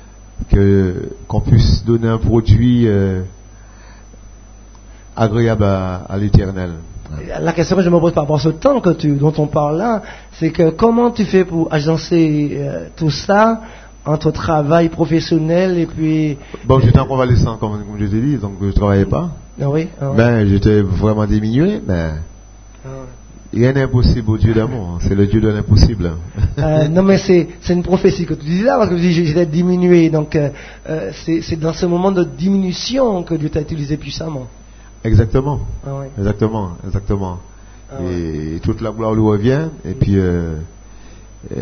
que qu'on puisse donner un produit euh, agréable à, à l'Éternel.
La question que je me pose par rapport à ce temps que tu, dont on parle là, c'est que comment tu fais pour agencer euh, tout ça entre travail professionnel et puis...
Bon, j'étais en convalescent, comme, comme je t'ai dit, donc je ne travaillais pas.
Ah oui, ah ouais.
Ben, j'étais vraiment diminué, mais...
Ah ouais.
Rien n'est impossible au Dieu d'amour, c'est le Dieu de l'impossible.
Euh, non mais c'est, c'est une prophétie que tu dis là, parce que tu dis j'étais diminué, donc euh, euh, c'est, c'est dans ce moment de diminution que Dieu t'a utilisé puissamment.
Exactement,
Ah ouais.
exactement, exactement.
Ah
et,
ouais.
et toute la gloire lui revient, et puis euh, euh,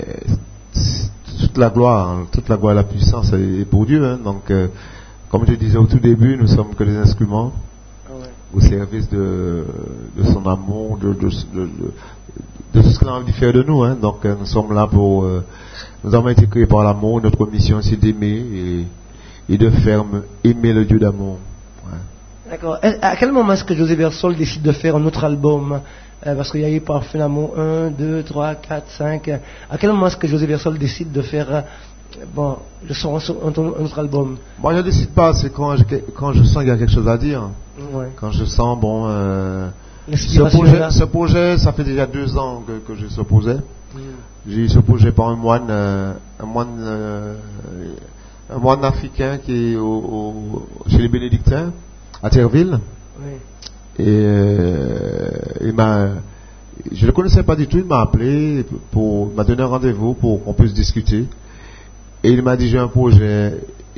toute la gloire, toute la gloire et la puissance est pour Dieu. Hein. Donc, euh, comme je disais au tout début, nous sommes que des instruments au service de, de son amour, de, de, de, de, de tout ce qu'il a envie de faire de nous. Hein. Donc euh, nous sommes là pour... Euh, nous avons été créés par l'amour. Notre mission c'est d'aimer et, et de faire aimer le Dieu d'amour. Ouais.
D'accord. À quel moment est-ce que José Versol décide de faire un autre album? euh, Parce qu'il y a eu Parfait d'amour un, deux, trois, quatre, cinq. À quel moment est-ce que José Versol décide de faire... Euh, bon, je sors un, un, un autre album?
Moi, je ne décide pas. C'est quand je, quand je sens qu'il y a quelque chose à dire.
Ouais.
Quand je sens, bon, euh, ce, projet, ce projet, ça fait déjà deux ans que, que j'ai ce projet. Mm. J'ai eu ce projet par un moine, euh, un moine, euh, un moine africain qui est au, au, chez les bénédictins, à Terreville.
Oui.
Et euh, il m'a, je le connaissais pas du tout, il m'a appelé pour, il m'a donné un rendez-vous pour qu'on puisse discuter. Et il m'a dit, j'ai un projet,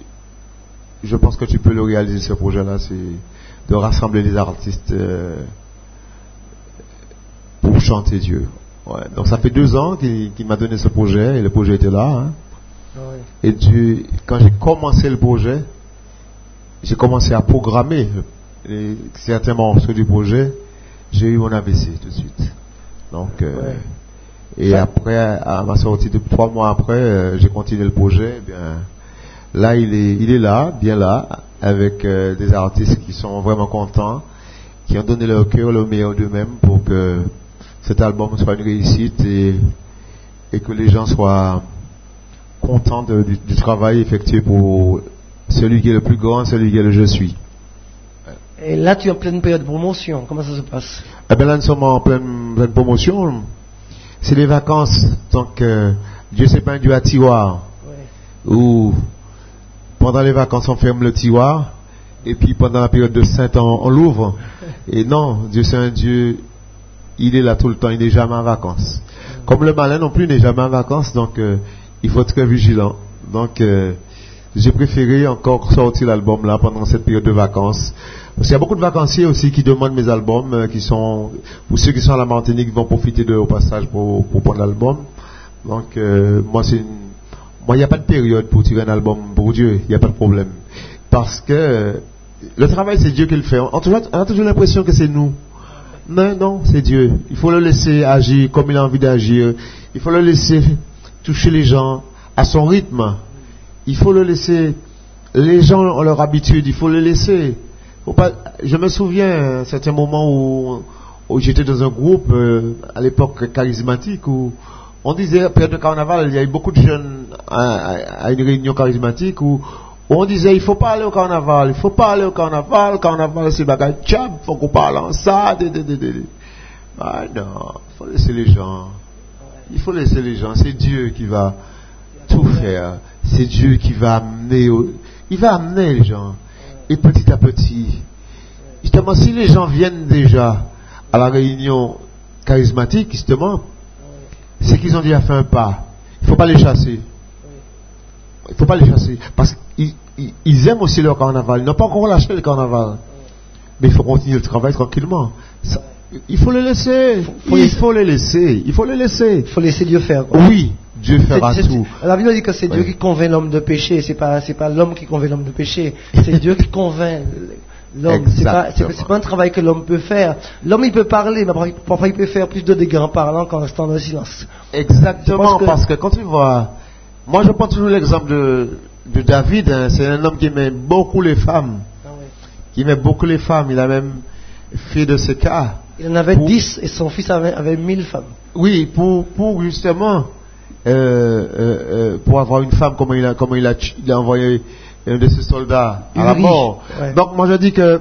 je pense que tu peux le réaliser, ce projet-là, c'est de rassembler les artistes euh, pour chanter Dieu. Ouais, donc ça fait deux ans qu'il, qu'il m'a donné ce projet et le projet était là. Hein.
Ouais.
Et du, quand j'ai commencé le projet, j'ai commencé à programmer les, certains morceaux du projet, j'ai eu mon A V C tout de suite. Donc, euh,
Ouais.
et après, à ma sortie de trois mois après, euh, j'ai continué le projet. Eh bien, là, il est, il est là, bien là, avec euh, des artistes qui sont vraiment contents, qui ont donné leur cœur, le meilleur d'eux-mêmes pour que cet album soit une réussite et, et que les gens soient contents de, du, du travail effectué pour celui qui est le plus grand, celui qui est le je suis.
Et là, tu es en pleine période de promotion. Comment ça se passe?
Eh bien là, nous sommes en pleine, pleine promotion. C'est les vacances. Donc, euh, Dieu, c'est pas un Dieu à tiroir.
Ouais.
Où, pendant les vacances, on ferme le tiroir. Et puis, pendant la période de Saint, on, on l'ouvre. Et non, Dieu, c'est un Dieu, il est là tout le temps. Il n'est jamais en vacances. Comme le malin non plus n'est jamais en vacances. Donc, euh, il faut être très vigilant. Donc, euh, j'ai préféré encore sortir l'album là pendant cette période de vacances. Parce qu'il y a beaucoup de vacanciers aussi qui demandent mes albums, euh, qui sont, pour ceux qui sont à la Martinique, vont profiter de au passage pour, pour prendre l'album. Donc, euh, moi, c'est une, moi, il n'y a pas de période pour tirer un album pour Dieu, il n'y a pas de problème. Parce que euh, le travail, c'est Dieu qui le fait. On a toujours, on a toujours l'impression que c'est nous. Non, non, c'est Dieu. Il faut le laisser agir comme il a envie d'agir. Il faut le laisser toucher les gens à son rythme. Il faut le laisser. Les gens ont leur habitude, il faut le laisser. Faut pas, je me souviens à certains moments où, où j'étais dans un groupe, euh, à l'époque charismatique, où on disait, période de carnaval, il y a eu beaucoup de jeunes à, à, à une réunion charismatique où, où on disait, il faut pas aller au carnaval, il faut pas aller au carnaval, le carnaval c'est bagage tchab, faut qu'on parle en ça, de, de, de, de. Ah non, il faut laisser les gens. Il faut laisser les gens, c'est Dieu qui va tout faire. C'est Dieu qui va amener, il va amener les gens. Et petit à petit, justement, si les gens viennent déjà à la réunion charismatique, justement, c'est qu'ils ont déjà fait un pas. Il ne faut pas les chasser. Il ne faut pas les chasser. Parce qu'ils ils, ils aiment aussi leur carnaval. Ils n'ont pas encore lâché le carnaval. Mais il faut continuer le travail tranquillement. Ça, il faut les laisser.
Faut
il
les...
faut les laisser. Il faut les laisser.
Il faut laisser Dieu faire. Quoi.
Oui. Dieu fera
c'est, c'est,
tout.
La Bible dit que c'est
ouais.
Dieu qui convainc l'homme de péché. C'est pas, c'est pas l'homme qui convainc l'homme de péché. C'est Dieu qui convainc l'homme. C'est pas, c'est, c'est pas un travail que l'homme peut faire. L'homme il peut parler, mais parfois il peut faire plus de dégâts en parlant qu'en restant dans le silence.
Exactement, que... parce que quand tu vois, moi je prends toujours l'exemple de, de David. Hein, c'est un homme qui aimait beaucoup les femmes,
ah ouais.
qui aimait beaucoup les femmes. Il a même fait de ce cas.
Il en avait
pour...
dix et son fils avait, avait mille femmes.
Oui, pour, pour justement. Euh, euh, euh, pour avoir une femme, comment il a, comment il a, il a envoyé un de ses soldats à la mort.
Ouais.
Donc moi je dis que,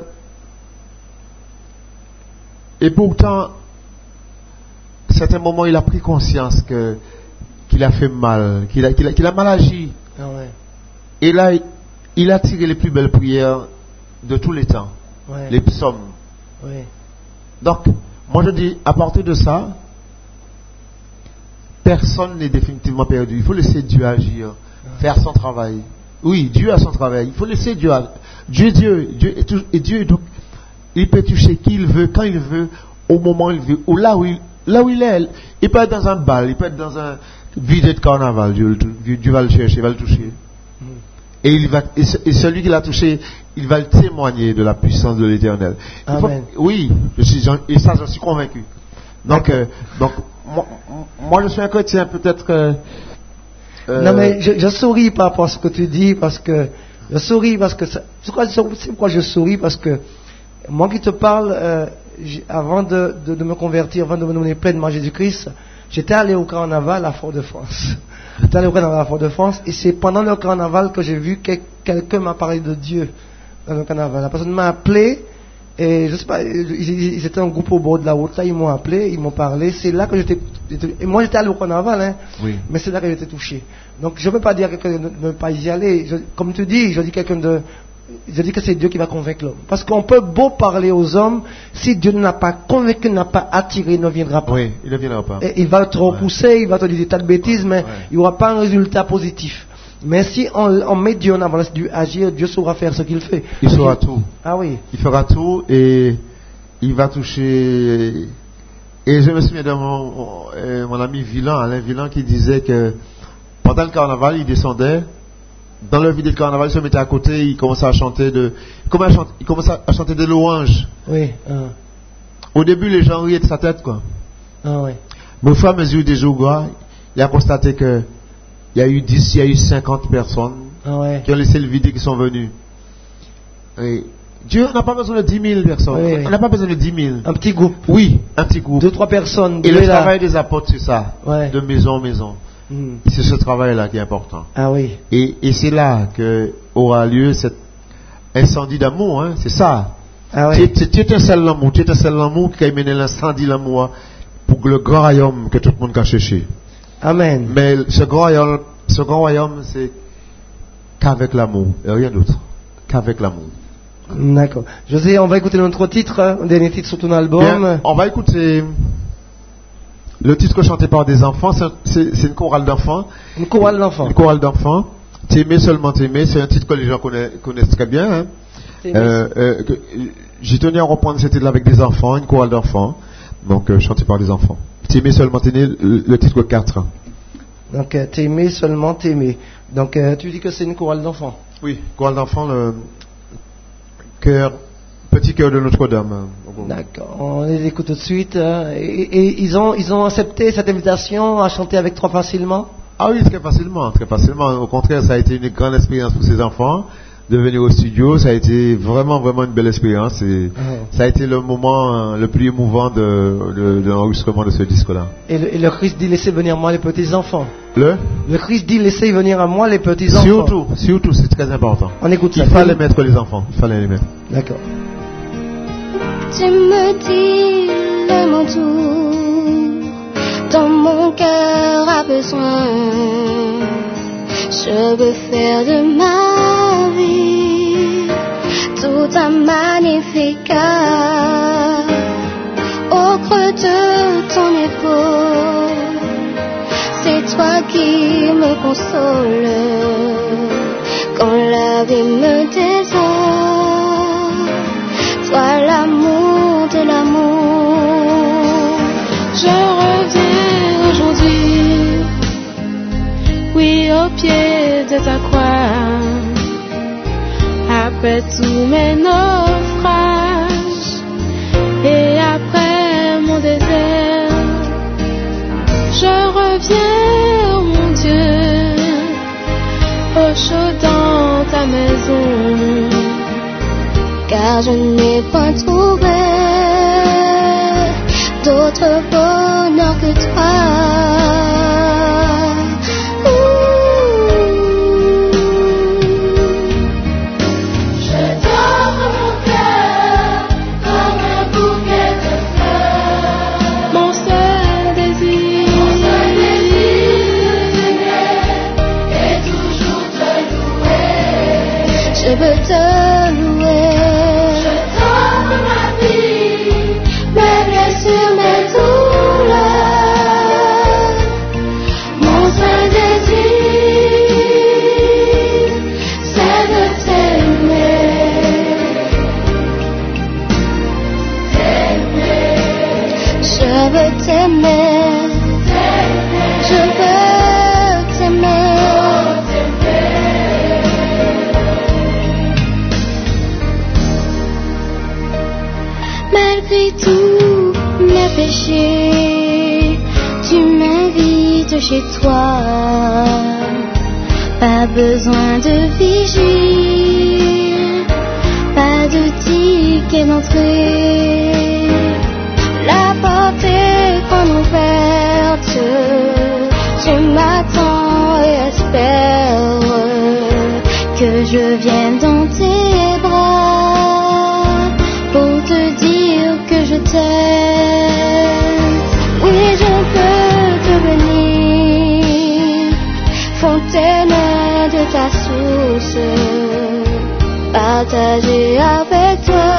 et pourtant, à certains moments il a pris conscience que qu'il a fait mal, qu'il a, qu'il a, qu'il a mal agi.
Ah ouais.
Et là, il a tiré les plus belles prières de tous les temps,
ouais.
les psaumes.
Ouais.
Donc, moi je dis, à partir de ça, personne n'est définitivement perdu. Il faut laisser Dieu agir, faire son travail. Oui, Dieu a son travail. Il faut laisser Dieu agir. Dieu, Dieu, Dieu, et, tout, et Dieu, donc, il peut toucher qui il veut, quand il veut, au moment où il veut, ou là où il, là où il est. Il peut être dans un bal, il peut être dans un vide de carnaval. Dieu, Dieu va le chercher, il va le toucher. Mm. Et, il va, et, et celui qui l'a touché, il va le témoigner de la puissance de l'Éternel.
Amen.
Faut, oui, je suis, et ça, j'en suis convaincu. Donc, euh, donc moi, moi, je suis un chrétien, peut-être que... Euh,
non, mais je, je souris par rapport à ce que tu dis, parce que... Je souris parce que... Ça, c'est pourquoi je souris, parce que... Moi qui te parle, euh, avant de, de, de me convertir, avant de me donner pleinement à Jésus-Christ, j'étais allé au carnaval à Fort-de-France. J'étais allé au carnaval à Fort-de-France, et c'est pendant le carnaval que j'ai vu que quelqu'un m'a parlé de Dieu dans le carnaval. La personne m'a appelé... Et je sais pas, ils, ils étaient un groupe au bord de la route, là ils m'ont appelé, ils m'ont parlé, c'est là que j'étais, et moi j'étais allé au carnaval, hein,
oui.
Mais c'est là que j'étais touché. Donc je ne peux pas dire à quelqu'un de ne pas y aller, je, comme tu dis, je dis quelqu'un de, je dis que c'est Dieu qui va convaincre l'homme. Parce qu'on peut beau parler aux hommes, si Dieu n'a pas convaincu, n'a pas attiré, il ne viendra pas.
Oui, il ne viendra pas.
Et il va te repousser, ouais. Il va te dire des tas de bêtises, mais ouais. Il n'y aura pas un résultat positif. Mais si on, on met Dieu en avant, laisse Dieu agir, Dieu saura faire ce qu'il fait.
Il saura tout.
Ah oui.
Il fera tout et il va toucher Et je me souviens de mon, mon, mon ami Villan, Alain Villan, qui disait que pendant le carnaval, il descendait, dans le vidéo de carnaval, il se mettait à côté, il commençait à chanter de, il commençait à chanter, il commençait à chanter des louanges.
Oui. Ah,
Au début, les gens riaient de sa tête, quoi.
ah oui.
Mais au fur et à mesure des jours, quoi, il a constaté que il y a eu dix, il y a eu cinquante personnes
Ah ouais.
qui ont laissé le vidéo, qui sont venus. Et Dieu n'a pas besoin de dix mille personnes.
Oui, oui.
On n'a pas besoin de dix mille.
Un petit groupe.
Oui, un petit groupe.
Deux, trois personnes.
Et
Dieu
le
est là.
travail des apôtres, c'est ça.
Ouais.
De maison en maison.
Hmm.
C'est ce travail-là qui est important.
Ah oui.
Et, et c'est là que aura lieu cet incendie d'amour, hein, c'est ça.
Ah
Tu
oui.
tu- tu étincelles l'amour, tu étincelles l'amour qui a mené l'incendie l'amour pour le grand royaume que tout le monde a cherché.
Amen.
Mais ce grand royaume, ce grand royaume, c'est qu'avec l'amour, et rien d'autre. Qu'avec l'amour.
D'accord. José, on va écouter notre titre, hein, un dernier titre sur ton album.
Bien, on va écouter le titre chanté par des enfants. C'est, c'est- c'est une chorale d'enfants.
Une chorale d'enfants.
Une chorale d'enfants. T'aimer seulement t'aimer, c'est un titre que les gens connaissent, connaissent très bien. Hein.
T'aimer.
Euh, euh, que- j'ai tenu à reprendre cet titre avec des enfants, une chorale d'enfants, donc euh, chanté par des enfants. T'aimer seulement t'aimer, le, le titre quatre.
Donc, euh, t'aimer, seulement t'aimer. Donc, euh, tu dis que c'est une chorale d'enfants.
Oui, chorale d'enfants, le cœur, petit cœur de Notre-Dame. euh,
D'accord. On les écoute tout de suite. hein. Et, et ils ont, ils ont accepté cette invitation à chanter avec toi facilement.
Ah oui, très facilement, très facilement. Au contraire, ça a été une grande expérience pour ces enfants de venir au studio. Ça a été vraiment, vraiment une belle expérience. Et
Mhm.
ça a été le moment euh, le plus émouvant de, de, de l'enregistrement de ce disque-là.
Et le, et le Christ dit laissez venir moi les petits enfants.
Le
Le Christ dit laissez venir à moi les petits enfants.
Surtout, surtout, c'est très important.
On écoute ça.
Il fallait mettre les enfants. Il fallait les mettre.
D'accord.
Tu me dis le mot doux dont mon cœur a besoin. Je veux faire de ma vie tout un magnifique cœur au creux de ton épaule. C'est toi qui me console quand la vie me désole. Toi l'amour de l'amour. Je reviens aujourd'hui, oui, au pied de ta croix. Après tous mes naufrages et après mon désert, je reviens, oh mon Dieu, au chaud dans ta maison. Car je n'ai pas trouvé d'autre bonheur que toi. Ouh. Je t'offre mon cœur comme un bouquet de fleurs. Mon seul désir, mon seul désir de t'aimer et toujours te louer. Je veux te louer. Malgré tous mes péchés, tu m'invites chez toi. Pas besoin de vigile, pas de ticket d'entrée. La porte est grande ouverte, tu m'attends et espères que je vienne dans tes bras pour te dire que je t'aime. Oui, je peux devenir fontaine de ta source, partager avec toi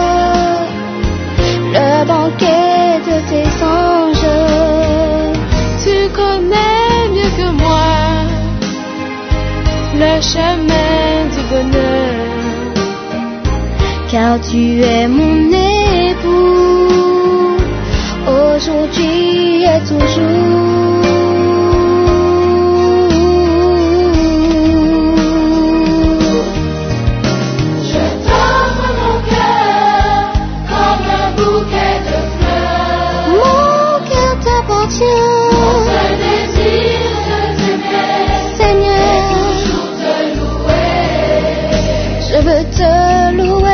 le banquet de tes anges. Tu connais mieux que moi le chemin du bonheur, car tu es mon époux. Oh, aujourd'hui et toujours. Je t'offre mon cœur comme un bouquet de fleurs. Mon cœur t'appartient. Mon seul désir de t'aimer, Seigneur, et toujours te louer. Je veux te louer.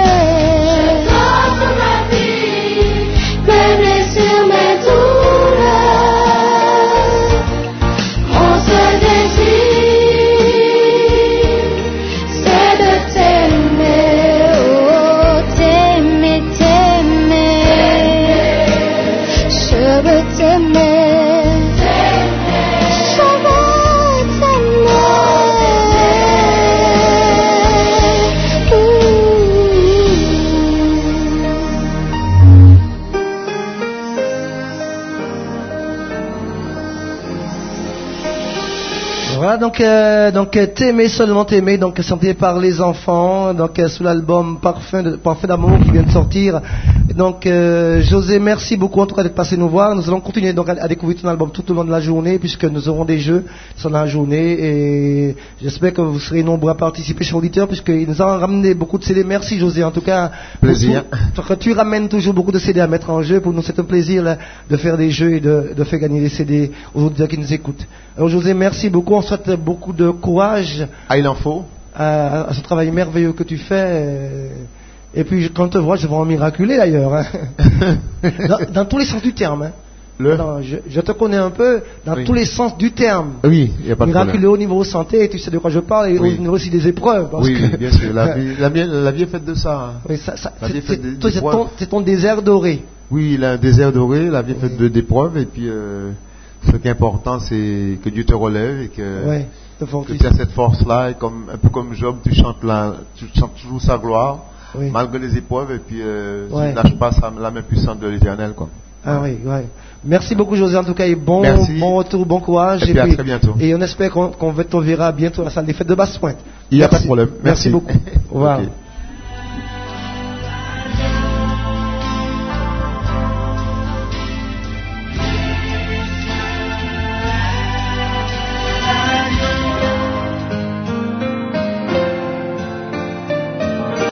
Donc, euh, donc t'aimer, seulement t'aimer, donc chanté par les enfants, donc euh, sous l'album Parfum de, Parfum d'amour qui vient de sortir. Donc euh, José, merci beaucoup en tout cas d'être passé nous voir. Nous allons continuer donc à, à découvrir ton album tout au long de la journée, puisque nous aurons des jeux sur la journée, et j'espère que vous serez nombreux à participer, chers auditeurs, puisqu'il nous a ramené beaucoup de C D. Merci José, en tout cas.
Plaisir.
Tout, que tu ramènes toujours beaucoup de C D à mettre en jeu. Pour nous, c'est un plaisir là, de faire des jeux et de, de faire gagner des C D aux auditeurs qui nous écoutent. Alors José, merci beaucoup. On souhaite beaucoup de courage.
Ah, il en faut.
À, à ce travail merveilleux que tu fais. Et puis quand on te voit, je vois en miraculé d'ailleurs. Hein. dans, dans tous les sens du terme. Hein.
Le...
Non, je, je te connais un peu dans oui. tous les sens du terme.
Oui, il n'y a pas de problème.
Miraculeux au niveau santé, tu sais de quoi je parle, et oui. au niveau aussi des épreuves. Parce
oui,
que...
bien sûr. La vie, la, vie, la vie est faite de ça. Hein.
Oui, ça, ça
la
c'est,
vie est faite
c'est,
de,
c'est, ton, c'est ton désert doré.
Oui, il a un désert doré, la vie est faite
oui.
d'épreuves, et puis euh, ce qui est important, c'est que Dieu te relève et que,
oui,
que tu as cette force-là, et comme, un peu comme Job, tu chantes, la, tu chantes toujours sa gloire, oui. malgré les épreuves, et puis euh,
oui.
tu ne lâches pas sa, la main puissante de l'Éternel, quoi.
Ah oui, oui. Merci beaucoup José, en tout cas, et bon, bon retour, bon courage.
Et, et puis, puis à très bientôt.
Et on espère qu'on, qu'on te verra bientôt à la salle des fêtes de Basse-Pointe.
Il n'y a pas de problème.
Merci, Merci beaucoup. Au revoir. Okay.